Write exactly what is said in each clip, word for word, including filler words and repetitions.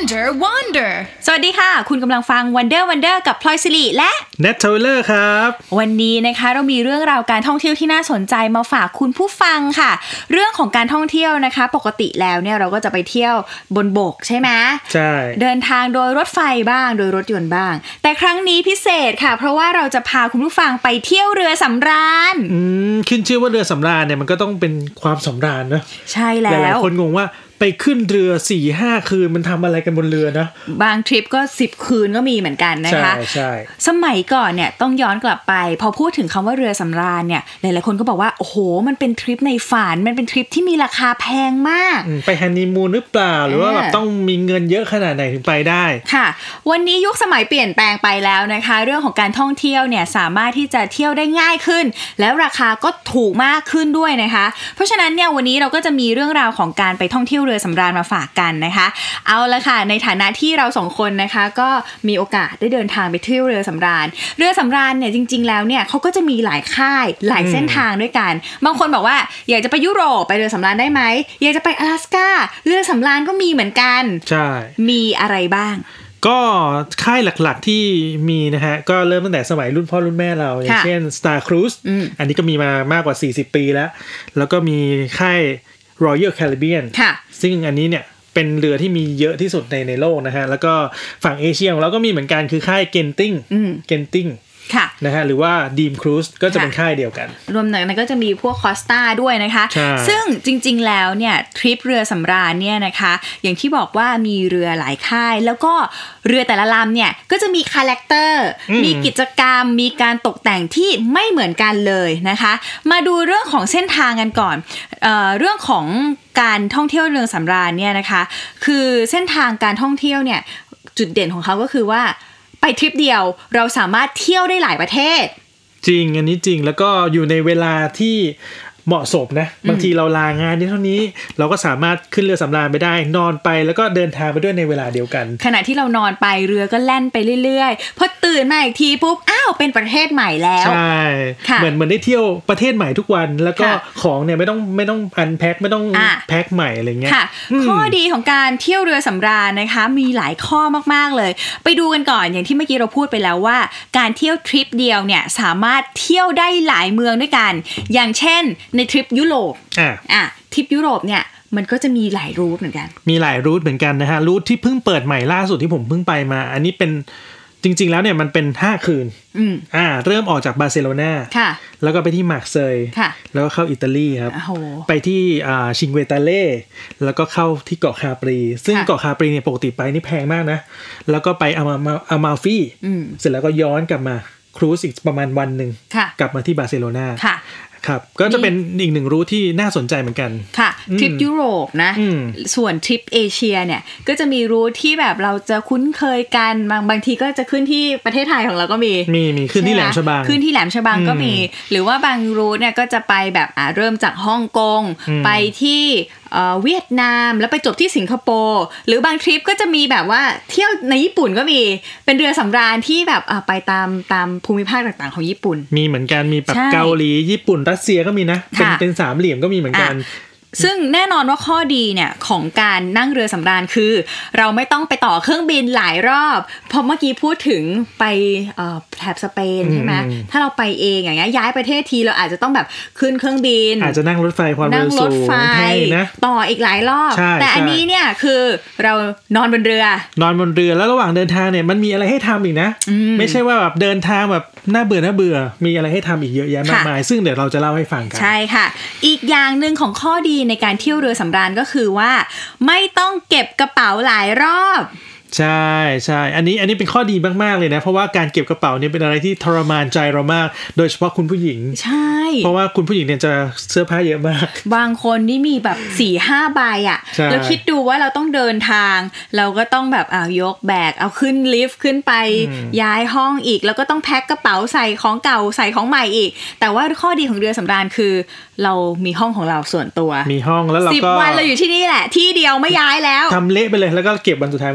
Wonder Wonder สวัสดีค่ะคุณกำลังฟัง Wonder Wonder กับพลอยสิริและ Nat Taylor ครับวันนี้นะคะเรามีเรื่องราวการท่องเที่ยวที่น่าสนใจมาฝากคุณผู้ฟังค่ะเรื่องของการท่องเที่ยวนะคะปกติแล้วเนี่ยเราก็จะไปเที่ยวบนบกใช่ไหมใช่เดินทางโดยรถไฟบ้างโดยรถยนต์บ้างแต่ครั้งนี้พิเศษค่ะเพราะว่าเราจะพาคุณผู้ฟังไปเที่ยวเรือสำราญอืมขึ้นชื่อว่าเรือสำราญเนี่ยมันก็ต้องเป็นความสำราญนะใช่แล้วหลายๆคนงงว่าไปขึ้นเรือ สี่ห้า คืนมันทำอะไรกันบนเรือนะบางทริปก็สิบคืนก็มีเหมือนกันนะคะใช่ๆสมัยก่อนเนี่ยต้องย้อนกลับไปพอพูดถึงคำว่าเรือสำราญเนี่ยหลายๆคนก็บอกว่าโอ้โหมันเป็นทริปในฝันมันเป็นทริปที่มีราคาแพงมากไปฮันนีมูนหรือเปล่าหรือว่าแบบต้องมีเงินเยอะขนาดไหนถึงไปได้ค่ะวันนี้ยุคสมัยเปลี่ยนแปลงไปแล้วนะคะเรื่องของการท่องเที่ยวเนี่ยสามารถที่จะเที่ยวได้ง่ายขึ้นแล้วราคาก็ถูกมากขึ้นด้วยนะคะเพราะฉะนั้นเนี่ยวันนี้เราก็จะมีเรื่องราวของการไปท่องเที่ยวเรือสำราญมาฝากกันนะคะเอาละค่ะในฐานะที่เราสองคนนะคะก็มีโอกาสได้เดินทางไปเที่ยวเรือสำราญเรือสำราญเนี่ยจริงๆแล้วเนี่ยเขาก็จะมีหลายค่ายหลายเส้นทางด้วยกันบางคนบอกว่าอยากจะไปยุโรปไปเรือสำราญได้ไหมอยากจะไป阿拉斯加เรือสำราญก็มีเหมือนกันใช่มีอะไรบ้างก็ค่ายหลักๆที่มีนะฮะก็เริ่มตั้งแต่สมัยรุ่นพ่อรุ่นแม่เราอย่างเช่น Star Cruise อันนี้ก็มีมามากกว่าสี่สิบปีแล้วแล้วก็มีค่าย Royal Caribbean ซึ่งอันนี้เนี่ยเป็นเรือที่มีเยอะที่สุดในในโลกนะฮะแล้วก็ฝั่งเอเชียของเราก็มีเหมือนกันคือค่าย Genting Genting นะฮะหรือว่า Dream Cruise ก็จะเป็นค่ายเดียวกันรวมถึงนั้นก็จะมีพวก Costa ด้วยนะคะซึ่งจริงๆแล้วเนี่ยทริปเรือสำราญเนี่ยนะคะอย่างที่บอกว่ามีเรือหลายค่ายแล้วก็เรือแต่ละลำเนี่ยก็จะมีคาแรคเตอร์มีกิจกรรมมีการตกแต่งที่ไม่เหมือนกันเลยนะคะมาดูเรื่องของเส้นทางกันก่อนเอ่อเรื่องของการท่องเที่ยวเรือสำราญเนี่ยนะคะคือเส้นทางการท่องเที่ยวเนี่ยจุดเด่นของเขาก็คือว่าไปทริปเดียวเราสามารถเที่ยวได้หลายประเทศจริงอันนี้จริงแล้วก็อยู่ในเวลาที่เหมาะสมนะบางทีเราลางานที่เท่านี้เราก็สามารถขึ้นเรือสำราญไปได้นอนไปแล้วก็เดินทางไปด้วยในเวลาเดียวกันขณะที่เรานอนไปเรือก็แล่นไปเรื่อยๆพอตื่นมาอีกทีปุ๊บอ้าวเป็นประเทศใหม่แล้วใช่เหมือนเหมือนได้เที่ยวประเทศใหม่ทุกวันแล้วก็ของเนี่ยไม่ต้องไม่ต้องอันแพ็คไม่ต้องแพ็คใหม่อะไรเงี้ยข้อดีของการเที่ยวเรือสำราญนะคะมีหลายข้อมากๆเลยไปดูกันก่อนอย่างที่เมื่อกี้เราพูดไปแล้วว่าการเที่ยวทริปเดียวเนี่ยสามารถเที่ยวได้หลายเมืองด้วยกันอย่างเช่นในทริปยุโรปอ่ะอ่ะทริปยุโรปเนี่ยมันก็จะมีหลายรูทเหมือนกันมีหลายรูทเหมือนกันนะฮะรูทที่เพิ่งเปิดใหม่ล่าสุดที่ผมเพิ่งไปมาอันนี้เป็นจริงๆแล้วเนี่ยมันเป็นห้าคืนอืมอ่าเริ่มออกจากบาร์เซโลนาค่ะแล้วก็ไปที่มาร์เซยค่ะแล้วก็เข้าอิตาลีครับไปที่อ่าชิงเวตาเล่แล้วก็เข้าที่เกาะคาปรีซึ่งเกาะคาปรีเนี่ยปกติไปนี่แพงมากนะแล้วก็ไปอามาอามาฟีเสร็จแล้วก็ย้อนกลับมาครูซอีกประมาณวันนึงกลับมาที่บาร์เซโลนาครับก็จะเป็นอีกหนึ่งรูทที่น่าสนใจเหมือนกันค่ะทริปยุโรปนะส่วนทริปเอเชียเนี่ยก็จะมีรูทที่แบบเราจะคุ้นเคยกันบางบางทีก็จะขึ้นที่ประเทศไทยของเราก็มีมีมีขึ้นที่แหลมฉบังขึ้นที่แหลมฉบังก็มีหรือว่าบางรูทเนี่ยก็จะไปแบบอ่าเริ่มจากฮ่องกงไปที่เอ่อเวียดนามแล้วไปจบที่สิงคโปร์หรือบางทริปก็จะมีแบบว่าเที่ยวในญี่ปุ่นก็มีเป็นเรือสำราญที่แบบอ่าไปตามตามภูมิภาคต่างๆของญี่ปุ่นมีเหมือนกันมีแบบเกาหลีญี่ปุ่นรัสเซียก็มีนะเป็นเป็นสามเหลี่ยมก็มีเหมือนกันซึ่งแน่นอนว่าข้อดีเนี่ยของการนั่งเรือสำราญคือเราไม่ต้องไปต่อเครื่องบินหลายรอบเพราะเมื่อกี้พูดถึงไปเอ่อแถบสเปนใช่ไหมถ้าเราไปเองอย่างเงี้ยย้ายประเทศทีเราอาจจะต้องแบบขึ้นเครื่องบินอาจจะนั่งรถไฟความเร็วสูงนะต่ออีกหลายรอบแต่อันนี้เนี่ยคือเรานอนบนเรือนอนบนเรือแล้วระหว่างเดินทางเนี่ยมันมีอะไรให้ทำอีกนะไม่ใช่ว่าแบบเดินทางแบบน่าเบื่อน่าเบื่อมีอะไรให้ทำอีกเยอะแยะมากมายซึ่งเดี๋ยวเราจะเล่าให้ฟังกันใช่ค่ะอีกอย่างนึงของข้อดีในการเที่ยวเรือสำราญก็คือว่าไม่ต้องเก็บกระเป๋าหลายรอบใช่ใช่อันนี้อันนี้เป็นข้อดีมากๆเลยนะเพราะว่าการเก็บกระเป๋าเนี่ยเป็นอะไรที่ทรมานใจเรามากโดยเฉพาะคุณผู้หญิงใช่เพราะว่าคุณผู้หญิงเนี่ยจะเสื้อผ้าเยอะมากบางคนนี่มีแบบ สี่ห้า ใบอ่ะแล้วคิดดูว่าเราต้องเดินทางเราก็ต้องแบบอ่ายกแบกเอาขึ้นลิฟต์ขึ้นไปย้ายห้องอีกแล้วก็ต้องแพ็คกระเป๋าใส่ของเก่าใส่ของใหม่อีกแต่ว่าข้อดีของเรือสำราญคือเรามีห้องของเราส่วนตัวมีห้องแล้วเราก็สิบวันเราอยู่ที่นี่แหละที่เดียวไม่ย้ายแล้วทำเละไปเลยแล้วก็เก็บวันสุดท้ายวันเดียว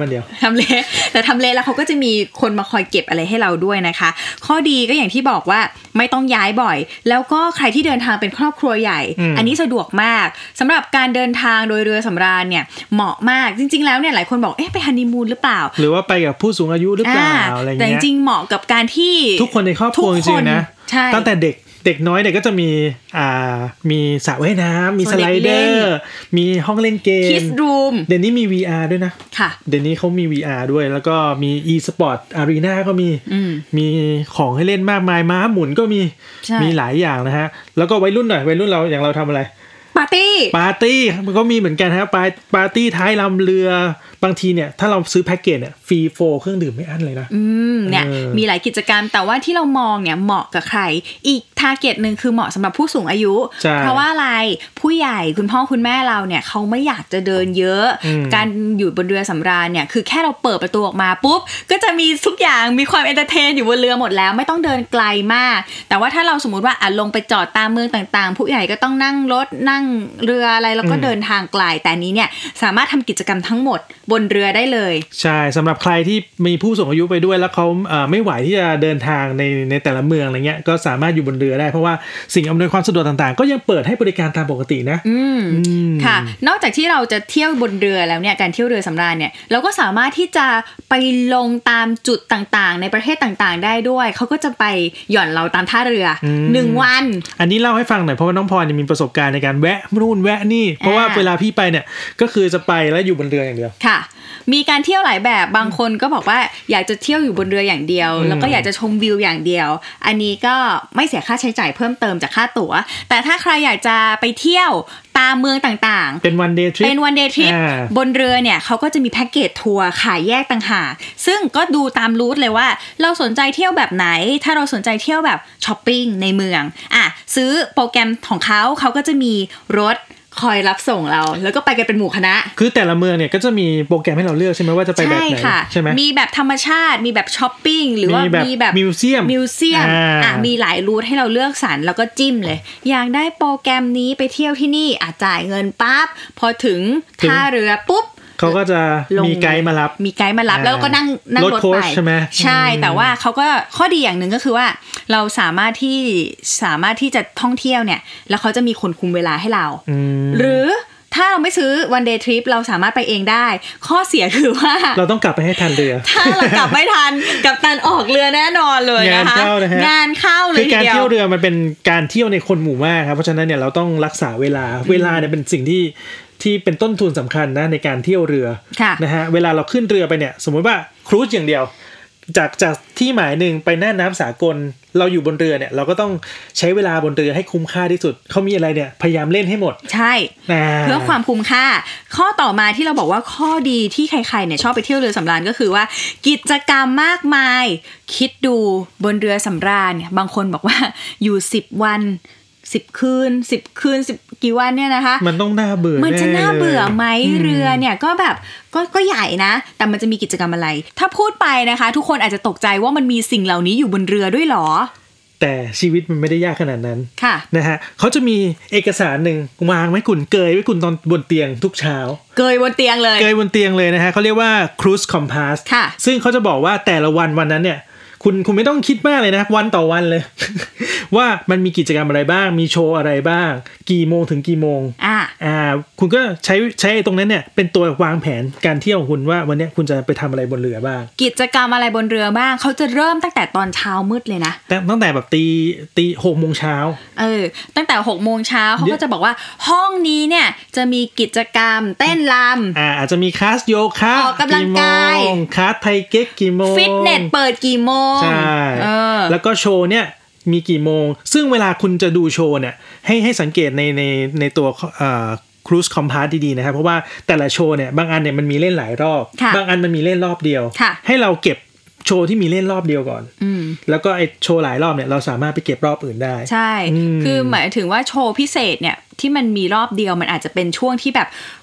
ทำเลแต่ทำเลแล้วเขาก็จะมีคนมาคอยเก็บอะไรให้เราด้วยนะคะข้อดีก็อย่างที่บอกว่าไม่ต้องย้ายบ่อยแล้วก็ใครที่เดินทางเป็นครอบครัวใหญ่ อ, อันนี้สะดวกมากสำหรับการเดินทางโดยเรือสำราญเนี่ยเหมาะมากจริงๆแล้วเนี่ยหลายคนบอกเอ๊ะไปฮันนีมูนหรือเปล่าหรือว่าไปกับผู้สูงอายุหรือเปล่าอะไรเงี้ยแต่จริงๆเหมาะกับการที่ทุกคนในครอบครัวจริงๆนะตั้งแต่เด็กเด็กน้อยเนี่ยก็จะมีอ่ามีสระว่ายน้ำมีสไลเดอร์มีห้องเล่นเกม Kids Room เดี๋ยวนี้มี วี อาร์ ด้วยนะค่ะเดี๋ยวนี้เขามี วี อาร์ ด้วยแล้วก็มี e-sport arena ก็มีมีของให้เล่นมากมายม้าหมุนก็มีมีหลายอย่างนะฮะแล้วก็วัยรุ่นหน่อยวัยรุ่นเราอย่างเราทำอะไรปาร์ตี้ปาร์ตี้มันก็มีเหมือนกันครับปาร์ตี้ท้ายลำเรือบางทีเนี่ยถ้าเราซื้อแพ็กเกจเนี่ยฟรีโฟเครื่องดื่มไม่อั้นเลยนะอืมเนี่ยมีหลายกิจกรรมแต่ว่าที่เรามองเนี่ยเหมาะกับใครอีกทาร์เก็ตนึงคือเหมาะสำหรับผู้สูงอายุเพราะว่าอะไรผู้ใหญ่คุณพ่อคุณแม่เราเนี่ยเขาไม่อยากจะเดินเยอะการอยู่บนเรือสำราญเนี่ยคือแค่เราเปิดประตูออกมาปุ๊บก็จะมีทุกอย่างมีความเอนเตอร์เทนอยู่บนเรือหมดแล้วไม่ต้องเดินไกลมากแต่ว่าถ้าเราสมมติว่าอ่ะลงไปจอดตามเมืองต่างๆผู้ใหญ่ก็ต้องนั่งรถนั่งเรืออะไรแล้วก็เดินทางไกลแต่นี้เนี่ยสามารถทำกิจกรรมทั้งหมดบนเรือได้เลยใช่สำหรับใครที่มีผู้สูงอายุไปด้วยแล้วเขาเอ่อไม่ไหวที่จะเดินทางในในแต่ละเมืองอะไรเงี้ยก็สามารถอยู่บนเรือได้เพราะว่าสิ่งอำนวยความสะดวกต่างๆก็ยังเปิดให้บริการตามปกตินะอืมค่ะนอกจากที่เราจะเที่ยวบนเรือแล้วเนี่ยการเที่ยวเรือสำราญเนี่ยเราก็สามารถที่จะไปลงตามจุดต่างๆในประเทศต่างๆได้ด้วยเขาก็จะไปหย่อนเราตามท่าเรือหนึ่งวันอันนี้เล่าให้ฟังหน่อยเพราะว่าน้องพรมีประสบการณ์ในการแวะนู่นแวะนี่เพราะว่าเวลาพี่ไปเนี่ยก็คือจะไปแล้วอยู่บนเรืออย่างเดียวค่ะมีการเที่ยวหลายแบบบางคนก็บอกว่าอยากจะเที่ยวอยู่บนเรืออย่างเดียวแล้วก็อยากจะชมวิวอย่างเดียวอันนี้ก็ไม่เสียค่าใช้จ่ายเพิ่มเติมจากค่าตั๋วแต่ถ้าใครอยากจะไปเที่ยวตามเมืองต่างๆเป็น one day trip เป็น one day trip บนเรือเนี่ยเขาก็จะมีแพ็กเกจทัวร์ขายแยกต่างหากซึ่งก็ดูตามรูทเลยว่าเราสนใจเที่ยวแบบไหนถ้าเราสนใจเที่ยวแบบช้อปปิ้งในเมืองอ่ะซื้อโปรแกรมของเขาเขาก็จะมีรถคอยรับส่งเราแล้วก็ไปกันเป็นหมู่คณะคือแต่ละเมืองเนี่ยก็จะมีโปรแกรมให้เราเลือกใช่ไหมว่าจะไปแบบไหนใช่ไหมมีแบบธรรมชาติมีแบบช้อปปิ้งหรือว่ามีแบบมิวเซียมมิวเซียมอ่ะมีหลายรูทให้เราเลือกสรรแล้วก็จิ้มเลยอยากได้โปรแกรมนี้ไปเที่ยวที่นี่อ่ะจ่ายเงินปั๊บพอถึงท่าเรือปุ๊บเขาก็จะมีไกด์มารับมีไกด์มารับแล้วก็นั่งนั่งรถไปใช่ไหมใช่แต่ว่าเขาก็ข้อดีอย่างหนึ่งก็คือว่าเราสามารถที่สามารถที่จะท่องเที่ยวเนี่ยแล้วเขาจะมีคนคุมเวลาให้เราหรือถ้าเราไม่ซื้อ one day trip เราสามารถไปเองได้ข้อเสียคือว่าเราต้องกลับไปให้ทันเรือถ้าเรากลับไม่ทันกับตันออกเรือแน่นอนเลยนะคะงานเข้านะฮะงานเข้าเลยคือการเที่ยวเรือมันเป็นการเที่ยวในคนหมู่มากครับเพราะฉะนั้นเนี่ยเราต้องรักษาเวลาเวลาเนี่ยเป็นสิ่งที่ที่เป็นต้นทุนสำคัญนะในการเที่ยวเรือนะฮะเวลาเราขึ้นเรือไปเนี่ยสมมติว่าครูซอย่างเดียวจากจากที่หมายหนึ่งไปหน้าน้ำสากลเราอยู่บนเรือเนี่ยเราก็ต้องใช้เวลาบนเรือให้คุ้มค่าที่สุดเขามีอะไรเนี่ยพยายามเล่นให้หมดใช่เพื่อความคุ้มค่าข้อต่อมาที่เราบอกว่าข้อดีที่ใครๆเนี่ยชอบไปเที่ยวเรือสำราญก็คือว่ากิจกรรมมากมายคิดดูบนเรือสำราญเนี่ยบางคนบอกว่าอยู่สิบวันสิบคืนสิบคืนสิบกี่วันเนี่ยนะคะมันต้องน่าเบื่อมันจะน่าเบื่อไหมเรือเนี่ยก็แบบก็ก็ใหญ่นะแต่มันจะมีกิจกรรมอะไรถ้าพูดไปนะคะทุกคนอาจจะตกใจว่ามันมีสิ่งเหล่านี้อยู่บนเรือด้วยหรอแต่ชีวิตมันไม่ได้ยากขนาดนั้นค่ะนะฮะเขาจะมีเอกสารหนึ่งวางไว้กุ่นเกยไว้กุ่นตอนบนเตียงทุกเช้าเกยบนเตียงเลยเกยบนเตียงเลยนะฮะเขาเรียกว่า cruise compass ค่ะซึ่งเขาจะบอกว่าแต่ละวันวันนั้นเนี่ยคุณคุณไม่ต้องคิดมากเลยนะวันต่อวันเลย ว่ามันมีกิจกรรมอะไรบ้างมีโชว์อะไรบ้างกี่โมงถึงกี่โมงอ่าอ่าคุณก็ใช้ใช้ตรงนั้นเนี่ยเป็นตัววางแผนการเที่ยวของคุณว่าวันนี้คุณจะไปทำอะไรบนเรือบ้างกิจกรรมอะไรบนเรือบ้างเขาจะเริ่มตั้งแต่ตอนเช้ามืดเลยนะตั้งแต่แบบตีตีหกโมงเช้าเออตั้งแต่หกโมงเช้าเขาก็จะบอกว่าห้องนี้เนี่ยจะมีกิจกรรมเต้นรำอ่าอาจจะมีคลาสโยคะออกกำลังกายคลาสไทเก๊กกี่โมงฟิตเนสเปิดกี่โมงใช่แล้วก็โชว์เนี่ยมีกี่โมงซึ่งเวลาคุณจะดูโชว์เนี่ยให้ให้สังเกตในในในตัวเอ่อ cruise compass ดีๆนะครับเพราะว่าแต่ละโชว์เนี่ยบางอันเนี่ยมันมีเล่นหลายรอบบางอันมันมีเล่นรอบเดียวให้เราเก็บโชว์ที่มีเล่นรอบเดียวก่อนแล้วก็ไอโชว์หลายรอบเนี่ยเราสามารถไปเก็บรอบอื่นได้ใช่คือหมายถึงว่าโชว์พิเศษเนี่ยที่มันมีรอบเดียวมันอาจจะเป็นช่วงที่แบบ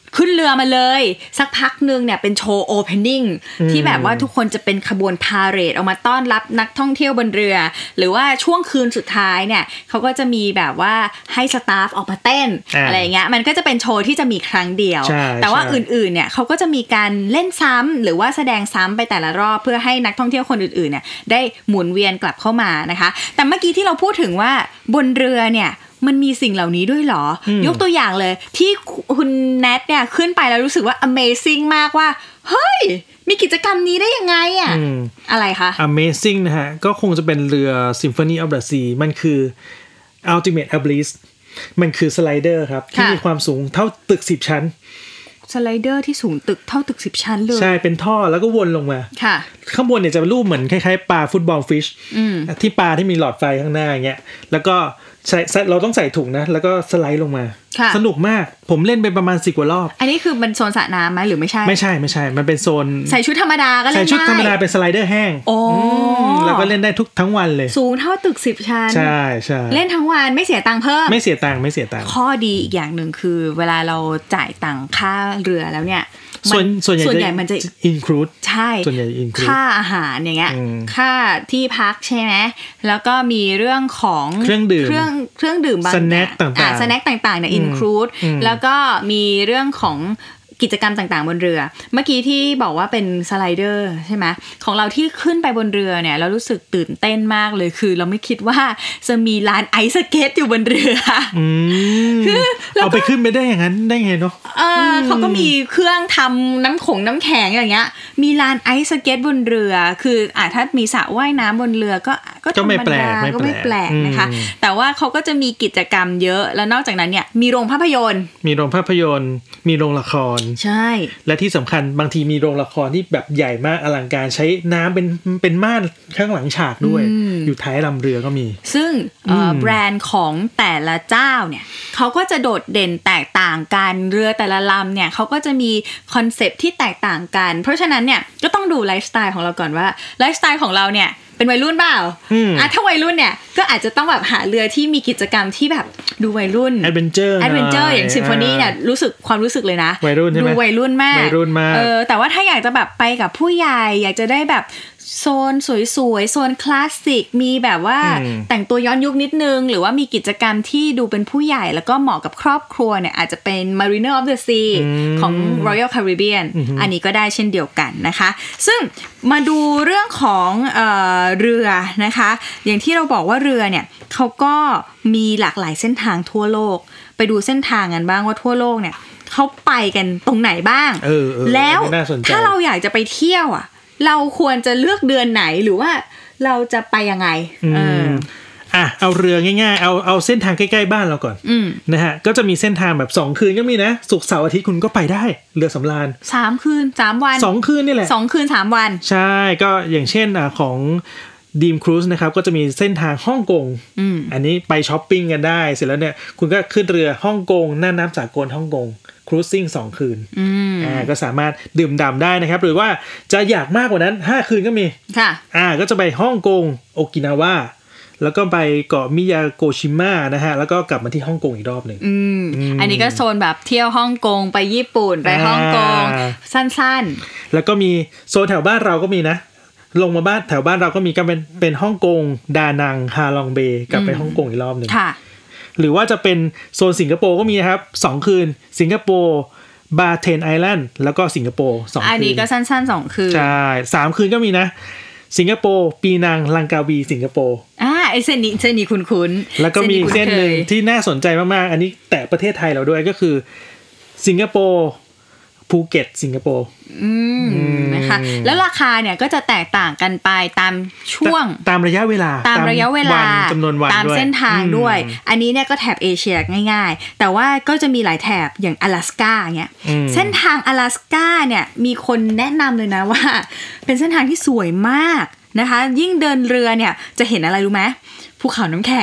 ขึ้นเรือมาเลยสักพักนึงเนี่ยเป็นโชว์โอเพนนิ่งที่แบบว่าทุกคนจะเป็นขบวนพาเหรดออกมาต้อนรับนักท่องเที่ยวบนเรือหรือว่าช่วงคืนสุดท้ายเนี่ยเขาก็จะมีแบบว่าให้สตาฟออกมาเต้น อ, อะไรอย่างเงี้ยมันก็จะเป็นโชว์ที่จะมีครั้งเดียวแต่ว่าอื่นๆเนี่ยเขาก็จะมีการเล่นซ้ำหรือว่าแสดงซ้ำไปแต่ละรอบเพื่อให้นักท่องเที่ยวคนอื่นๆเนี่ยได้หมุนเวียนกลับเข้ามานะคะแต่เมื่อกี้ที่เราพูดถึงว่าบนเรือเนี่ยมันมีสิ่งเหล่านี้ด้วยเหรอยกตัวอย่างเลยที่คุณแนทเนี่ยขึ้นไปแล้วรู้สึกว่า Amazing มากว่าเฮ้ยมีกิจกรรมนี้ได้ยังไงอ่ะ อ, อะไรคะ Amazing นะฮะก็คงจะเป็นเรือ Symphony of the Sea มันคือ Ultimate Abyss มันคือสไลเดอร์ครับที่มีความสูงเท่าตึกสิบชั้นสไลเดอร์ที่สูงตึกเท่าตึกสิบชั้นเลยใช่เป็นท่อแล้วก็วนลงมาค่ะข้างบนเนี่ยจะเป็นรูปเหมือนคล้ายๆปลาฟุตบอลฟิชที่ปลาที่มีหลอดไฟข้างหน้าอย่างเงี้ยแล้วก็ใส่เราต้องใส่ถุงนะแล้วก็สไลด์ลงมาสนุกมากผมเล่นไปประมาณสิบกว่ารอบอันนี้คือมันโซนสระน้ำไหมหรือไม่ใช่ไม่ใช่ไม่ใช่มันเป็นโซนใส่ชุดธรรมดาก็เล่นได้ใส่ชุดธรรมดาเป็นสไลเดอร์แห้งโอ้แล้วก็เล่นได้ทุกทั้งวันเลยสูงเท่าตึกสิบชั้นใช่ใช่เล่นทั้งวันไม่เสียตังค์เพิ่มไม่เสียตังค์ไม่เสียตังค์ข้อดีอีกอย่างหนึ่งคือเวลาเราจ่ายตังค่าเรือแล้วเนี่ยส่วนส่วนใหญ่ส่วนใหญ่มันจะ include ใช่ส่วนใหญ่ include ค่าอาหารอย่างเงี้ยค่าที่พักใช่ไหมแล้วก็มีเรื่องของเครื่องดื่มเครื่องเครื่องดื่มบางสแน็คต่างๆอ่าสแน็คต่างๆเนี่ย include แล้วก็มีเรื่องของกิจกรรมต่างๆบนเรือเมื่อกี้ที่บอกว่าเป็นสไลเดอร์ใช่ไหมของเราที่ขึ้นไปบนเรือเนี่ยเรารู้สึกตื่นเต้นมากเลยคือเราไม่คิดว่าจะมีลานไอซ์สเก็ตอยู่บนเรือคือเอาไปขึ้นไปได้อย่างนั้นได้ไงเนาะเออเขาก็มีเครื่องทำน้ำขงน้ำแข็งอย่างเงี้ยมีลานไอซ์สเก็ตบนเรือคืออ่ะถ้ามีสระว่ายน้ำบนเรือก็ก็ธรรมดาก็ไม่แปลกนะคะแต่ว่าเขาก็จะมีกิจกรรมเยอะแล้วนอกจากนั้นเนี่ยมีโรงภาพยนตร์มีโรงภาพยนตร์มีโรงละครใช่และที่สำคัญบางทีมีโรงละครที่แบบใหญ่มากอลังการใช้น้ำเป็นเป็นม่านข้างหลังฉากด้วย อ, อยู่ท้ายลำเรือก็มีซึ่งแบรนด์ของแต่ละเจ้าเนี่ยเขาก็จะโดดเด่นแตกต่างกันเรือแต่ละลำเนี่ยเขาก็จะมีคอนเซปต์ที่แตกต่างกันเพราะฉะนั้นเนี่ยก็ต้องดูไลฟ์สไตล์ของเราก่อนว่าไลฟ์สไตล์ของเราเนี่ยเป็นวัยรุ่นเปล่าอ่ะถ้าวัยรุ่นเนี่ยก็อาจจะต้องแบบหาเรือที่มีกิจกรรมที่แบบดูวัยรุ่นแอดเวนเจอร์แอดเวนเจอร์อย่างซิมโฟนีเนี่ยรู้สึกความรู้สึกเลยนะวัยรุ่นใช่ไหมดูวัยรุ่นมากวัยรุ่นมากเออแต่ว่าถ้าอยากจะแบบไปกับผู้ใหญ่อยากจะได้แบบโซนสวยๆโซนคลาสสิกมีแบบว่าแต่งตัวย้อนยุคนิดนึงหรือว่ามีกิจกรรมที่ดูเป็นผู้ใหญ่แล้วก็เหมาะกับครอบครัวเนี่ยอาจจะเป็น Mariner of the Sea ของ Royal Caribbean อันนี้ก็ได้เช่นเดียวกันนะคะซึ่งมาดูเรื่องของเอ่อเรือนะคะอย่างที่เราบอกว่าเรือเนี่ยเขาก็มีหลากหลายเส้นทางทั่วโลกไปดูเส้นทางกันบ้างว่าทั่วโลกเนี่ยเขาไปกันตรงไหนบ้างแล้วถ้าเราอยากจะไปเที่ยวอ่ะเราควรจะเลือกเดือนไหนหรือว่าเราจะไปยังไงเอออ่ะเอาเรือง่ายๆเอาเอาเส้นทางใกล้ๆบ้านเราก่อนนะฮะก็จะมีเส้นทางแบบสองคืนก็มีนะศุกร์เสาร์อาทิตย์คุณก็ไปได้เรือสำราญสามคืนสามวันสองคืนนี่แหละสองคืนสามวันใช่ก็อย่างเช่นอ่ะของดีมครูซนะครับก็จะมีเส้นทางฮ่องกง อ, อันนี้ไปช้อปปิ้งกันได้เสร็จแล้วเนี่ยคุณก็ขึ้นเรือฮ่องกงน่านน้ำสากลฮ่องกงครูซซิ่งสองคืนอ่าก็สามารถดื่มด่ำได้นะครับหรือว่าจะอยากมากกว่านั้นห้าคืนก็มีค่ะอ่าก็จะไปฮ่องกงโอกินาวาแล้วก็ไปเกาะมิยาโกชิมะนะฮะแล้วก็กลับมาที่ฮ่องกงอีกรอบหนึ่งอืมอันนี้ก็โซนแบบเที่ยวฮ่องกงไปญี่ปุ่นไปฮ่องกงสั้นๆแล้วก็มีโซนแถวบ้านเราก็มีนะลงมาบ้านแถวบ้านเราก็มีก็เป็นเป็นฮ่องกงดานังฮาลองเบย์กลับไปฮ่องกงอีกรอบหนึ่งค่ะหรือว่าจะเป็นโซนสิงคโปร์ก็มีนะครับสองคืนสิงคโปร์บาเทนไอแลนด์แล้วก็สิงคโปร์สองคืนอันนี้ก็สั้นๆสองคืนใช่สามคืนก็มีนะสิงคโปร์ปีนังลังกาวีสิงคโปร์อ่าไอเส้นนี้เส้นนี้คุ้นๆแล้วก็มีเส้นนึงที่น่าสนใจมากๆอันนี้แตะประเทศไทยเราด้วยก็คือสิงคโปร์ภูเก็ตสิงคโปร์อืมนะคะแล้วราคาเนี่ยก็จะแตกต่างกันไปตามช่วงตามระยะเวลาตามระยะเวลาจำนวนวันตามเส้นทางด้วยอันนี้เนี่ยก็แถบเอเชียง่ายๆแต่ว่าก็จะมีหลายแถบอย่าง阿拉斯ก้าเงี้ยเส้นทาง阿拉斯ก้าเนี่ยมีคนแนะนำเลยนะว่าเป็นเส้นทางที่สวยมากนะคะยิ่งเดินเรือเนี่ยจะเห็นอะไรรู้ไหมภูเขาน้ำแข็ง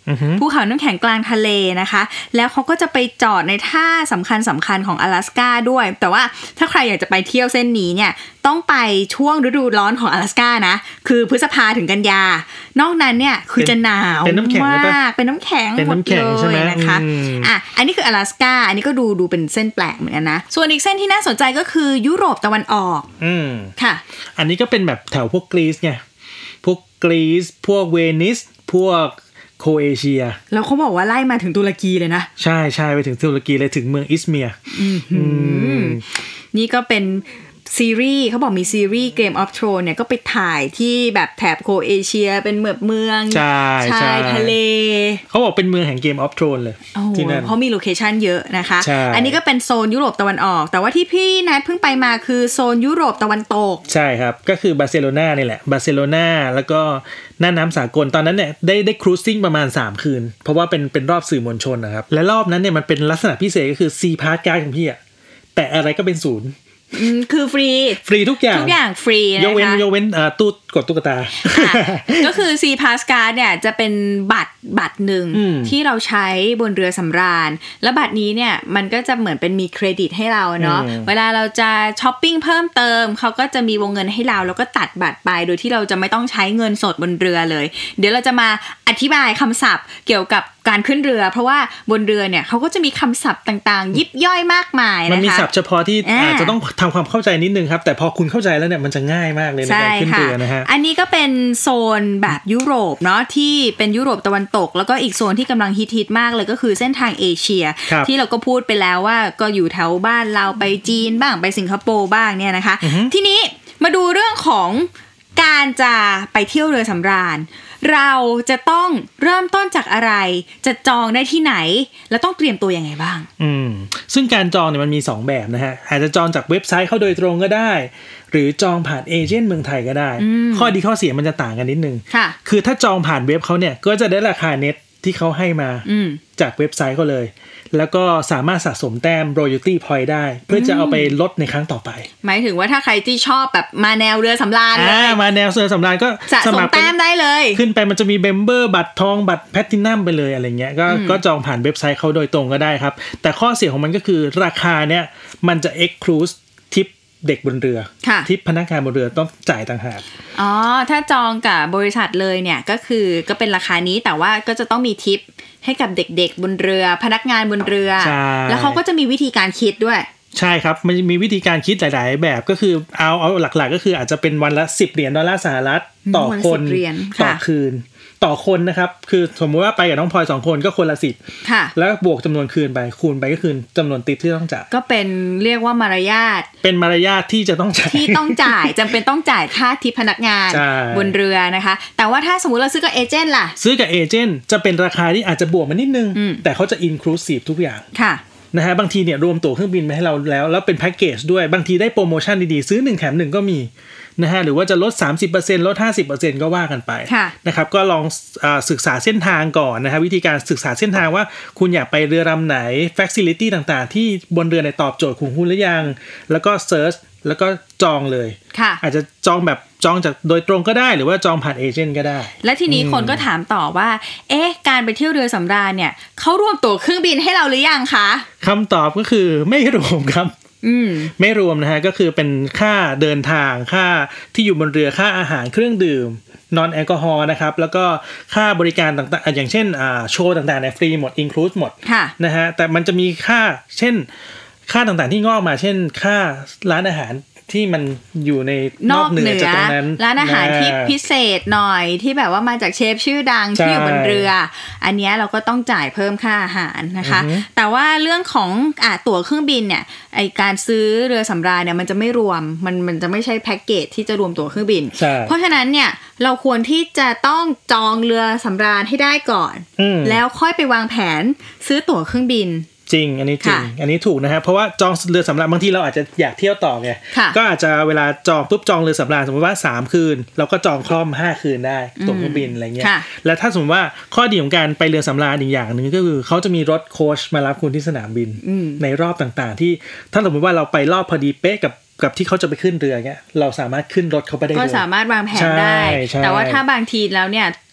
ภูเขาน้ำแข็งกลางทะเลนะคะแล้วเขาก็จะไปจอดในท่าสำคัญสำคัญของ阿拉斯ก้าด้วยแต่ว่าถ้าใครอยากจะไปเที่ยวเส้นนี้เนี่ยต้องไปช่วงฤดูร้อนของ阿拉斯ก้านะคือพฤษภาถึงกันยานอกนั้นเนี่ยคือจะหนาวมากเป็นน้ำแข็งหมดเลยนะคะอ่ะอันนี้คือ阿拉斯ก้าอันนี้ก็ดูดูเป็นเส้นแปลกเหมือนกันนะส่วนอีกเส้นที่น่าสนใจก็คือยุโรปตะวันออกอืมค่ะอันนี้ก็เป็นแบบแถวพวกกรีซไงพวกกรีซพวกเวนิสพวกโครเอเชียแล้วเขาบอกว่าไล่มาถึงตุรกีเลยนะใช่ใช่ไปถึงตุรกีเลยถึงเมืองอิสเมียร์นี่ก็เป็นซีรีส์เขาบอกมีซีรีส์ Game of Thrones เนี่ยก็ไปถ่ายที่แบบแถบโครเอเชียเป็นเหมือนเมืองใช่ชายทะเลเขาบอกเป็นเมืองแห่ง Game of Thrones เลยที่นั่นเพราะมีโลเคชั่นเยอะนะคะอันนี้ก็เป็นโซนยุโรปตะวันออกแต่ว่าที่พี่แนทเพิ่งไปมาคือโซนยุโรปตะวันตกใช่ครับก็คือบาร์เซโลนานี่แหละบาร์เซโลนาแล้วก็น่านน้ำสากลตอนนั้นเนี่ยได้ได้ครูซซิ่งประมาณสามคืนเพราะว่าเป็นเป็นรอบสื่อมวลชนนะครับและรอบนั้นเนี่ยมันเป็นลักษณะพิเศษก็คือซีพาร์ทการ์ดของพี่อะแต่อะไรก็เป็นศูนย์คือฟรีฟรีทุกอย่างทุกอย่างฟรีนะคะยกเว้นยกเว้นอ่าตู้กดตุ๊กตาก็คือ C Pass Card เนี่ยจะเป็นบัตรบัตรหนึ่งที่เราใช้บนเรือสำราญและบัตรนี้เนี่ยมันก็จะเหมือนเป็นมีเครดิตให้เราเนาะเวลาเราจะช้อปปิ้งเพิ่มเติมเขาก็จะมีวงเงินให้เราแล้วก็ตัดบัตรไปโดยที่เราจะไม่ต้องใช้เงินสดบนเรือเลยเดี๋ยวเราจะมาอธิบายคำศัพท์เกี่ยวกับการขึ้นเรือเพราะว่าบนเรือเนี่ยเขาก็จะมีคำศัพท์ต่างๆยิบย่อยมากมายนะคะมันมีศัพท์เฉพาะที่อาจจะต้องทำความเข้าใจนิดนึงครับแต่พอคุณเข้าใจแล้วเนี่ยมันจะง่ายมากเลยในการขึ้นเรือนะฮะอันนี้ก็เป็นโซนแบบยุโรปเนาะที่เป็นยุโรปตะวันตกแล้วก็อีกโซนที่กำลังฮิตๆมากเลยก็คือเส้นทางเอเชียที่เราก็พูดไปแล้วว่าก็อยู่แถวบ้านเราไปจีนบ้างไปสิงคโปร์บ้างเนี่ยนะคะทีนี้มาดูเรื่องของการจะไปเที่ยวเรือสำราญเราจะต้องเริ่มต้นจากอะไรจะจองได้ที่ไหนแล้วต้องเตรียมตัวยังไงบ้างอืมซึ่งการจองเนี่ยมันมีสองแบบนะฮะอาจจะจองจากเว็บไซต์เขาโดยตรงก็ได้หรือจองผ่านเอเจนต์เมืองไทยก็ได้ข้อดีข้อเสียมันจะต่างกันนิดนึงคือถ้าจองผ่านเว็บเขาเนี่ยก็จะได้ราคาเน็ตที่เขาให้มาจากเว็บไซต์เขาเลยแล้วก็สามารถสะสมแต้ม royalty point ได้เพื่อจะเอาไปลดในครั้งต่อไปหมายถึงว่าถ้าใครที่ชอบแบบมาแนวเรือสำราญเลยอ่ามาแนวเรือสำราญก็สะสมแต้มได้เลยขึ้นไปมันจะมี member บัตรทองบัตร platinum ไปเลยอะไรเงี้ยก็ก็จองผ่านเว็บไซต์เขาโดยตรงก็ได้ครับแต่ข้อเสียของมันก็คือราคาเนี้ยมันจะ exclude ทิปเด็กบนเรือทิปพนักงานบนเรือต้องจ่ายต่างหากอ๋อถ้าจองกับบริษัทเลยเนี่ยก็คือก็เป็นราคานี้แต่ว่าก็จะต้องมีทิปให้กับเด็กๆบนเรือพนักงานบนเรือแล้วเขาก็จะมีวิธีการคิดด้วยใช่ครับมันมีวิธีการคิดหลายๆแบบก็คือเอาเอาหลักๆก็คืออาจจะเป็นวันละสิบเหรียญดอลลาร์สหรัฐต่อคนต่อคืนต่อคนนะครับคือสมมติว่าไปกับน้องพลอยสองคนก็คนละสิบแล้วบวกจำนวนคืนไปคูณไปก็คือจำนวนติปที่ต้องจ่ายก็เป็นเรียกว่ามารยาทเป็นมารยาทที่จะต้องจ่ายที่ต้องจ่ายจำเป็นต้องจ่ายค่าทิปพนักงานบนเรือนะคะแต่ว่าถ้าสมมติเราซื้อกับเอเจนต์ล่ะซื้อกับเอเจนต์จะเป็นราคาที่อาจจะบวกมานิดนึงแต่เขาจะ inclusive ทุกอย่างค่ะนะฮะบางทีเนี่ยรวมตั๋วเครื่องบินมาให้เราแล้วแล้วเป็นแพ็คเกจด้วยบางทีได้โปรโมชั่นดีๆซื้อหนึ่งแถมหนึ่งก็มีนะฮะหรือว่าจะลด สามสิบเปอร์เซ็นต์ ลด ห้าสิบเปอร์เซ็นต์ ก็ว่ากันไปนะครับก็ลองอ่าศึกษาเส้นทางก่อนนะฮะวิธีการศึกษาเส้นทางว่าคุณอยากไปเรือลำไหน facility ต่างๆที่บนเรือในตอบโจทย์ของคุณหรือยังแล้วก็เซิร์ชแล้วก็จองเลยอาจจะจองแบบจองจากโดยตรงก็ได้หรือว่าจองผ่านเอเจนต์ก็ได้และทีนี้คนก็ถามต่อว่าเอ๊ะการไปเที่ยวเรือสำราญเนี่ยเขารวมตั๋วเครื่องบินให้เราหรือยังคะคำตอบก็คือไม่รวมครับไม่รวมนะฮะก็คือเป็นค่าเดินทางค่าที่อยู่บนเรือค่าอาหารเครื่องดื่มนอนแอลกอฮอล์นะครับแล้วก็ค่าบริการต่างๆอย่างเช่นอ่าโชว์ต่างๆเนี่ยฟรีหมด include หมดนะฮะแต่มันจะมีค่าเช่นค่าต่างๆที่งอกมาเช่นค่าร้านอาหารที่มันอยู่ในนอกเหนือจากตรงนั้นร้านอาหารที่พิเศษหน่อยที่แบบว่ามาจากเชฟชื่อดังที่อยู่บนเรืออันนี้เราก็ต้องจ่ายเพิ่มค่าอาหารนะคะแต่ว่าเรื่องของอ่ะตั๋วเครื่องบินเนี่ยไอการซื้อเรือสำราญเนี่ยมันจะไม่รวมมันมันจะไม่ใช่แพ็กเกจที่จะรวมตั๋วเครื่องบินเพราะฉะนั้นเนี่ยเราควรที่จะต้องจองเรือสำราญให้ได้ก่อนแล้วค่อยไปวางแผนซื้อตั๋วเครื่องบินจริงอันนี้จริงอันนี้ถูกนะฮะเพราะว่าจองเรือสำราญบางทีเราอาจจะอยากเที่ยวต่อไงก็อาจจะเวลาจองปุ๊บจองเรือสำราญสมมติว่าสามคืนเราก็จองคล่อมห้าคืนได้ตั๋วเครื่องบินอะไรเงี้ยแล้วถ้าสมมติว่าข้อดีของการไปเรือสำราญอีกอย่างนึงก็คือเขาจะมีรถโค้ชมารับคุณที่สนามบินในรอบต่างๆที่ถ้าสมมติว่าเราไปรอบพอดีเป๊ะกับกับที่เขาจะไปขึ้นเรือเงี้ยเราสามารถขึ้นรถเขาไปได้เลยก็สามารถวางแผนได้แต่ว่าถ้าบางทีแล้วเนี่ย